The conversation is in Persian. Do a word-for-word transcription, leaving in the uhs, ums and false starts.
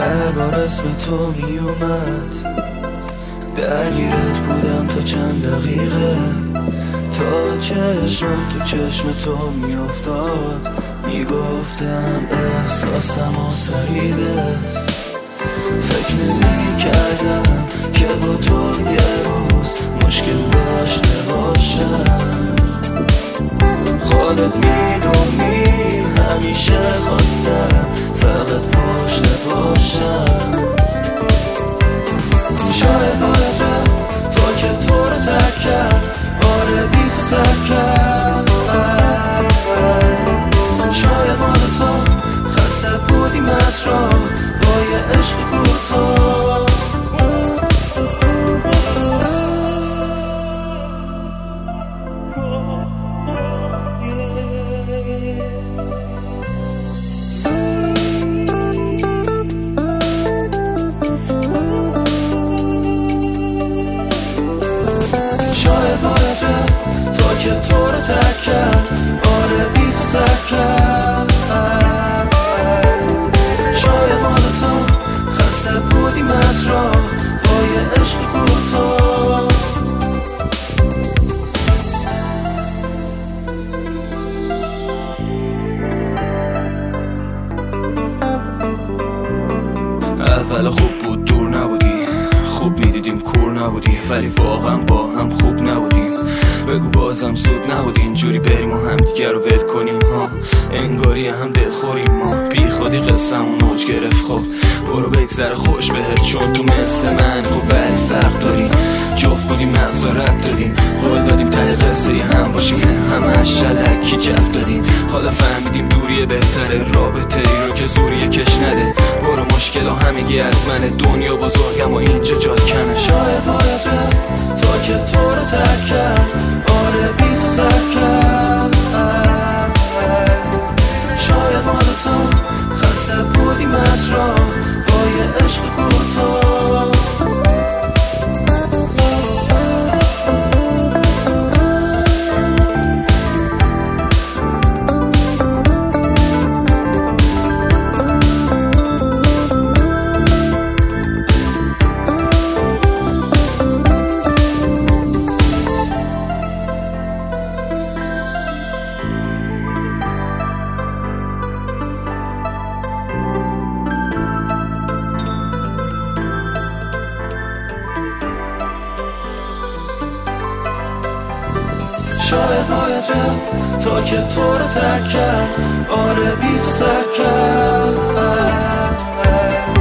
هر بار اسم تو می اومد درگیرت بودم تا چند دقیقه، تا چشم تو چشم تو می افتاد میگفتم احساسم و سریده. فکر نمی کردم که با تو یه روز مشکل داشته باشم. خودت میدونی همیشه خواستم فقط پشت باشم. شاید باید رفت تا که تو رو ترک کرد، آره بی تو سر کرد. شاید مال تو خسته بودیم از راه با یه عشق کوتاه. شاید باید رفت تا که تو رو ترک کرد، آره بی تو سر کرد. شاید مال تو خسته بودیم از راه با یه عشق کوتاه. اول خوب بود دور نبودی، خوب میدیدیم کور نبودی، ولی واقعا با هم خوب نبودیم. بگو بازم سود نبود اینجوری بریم و هم دیگر رو ول کنیم ها. انگاری هم دلخوریم ما، بی خودی قصه‌مون اوج گرفت. خب برو بگذره خوش بهت چون تو مثل من خب ولی فرق داری. جفت بودیم مغزا رد دادیم، قول دادیم ته قصه هم باشیم، همش شلکی جفت دادیم. حالا فهمیدیم دوریه بهتره، رابطه ای رو که زوریه کش نده. برو مشکل ها همگی از منه، دنیا بزرگم و اینجا جات کمه. شاید باید رفت تا که تو رو ترک کرد، آره بی تو سر کرد. شاید مال تو خسته بودیم از راه با یه عشق کوتاه. شاید باید رفت تا که تو رو ترک کرد، آره بی تو سر کرد.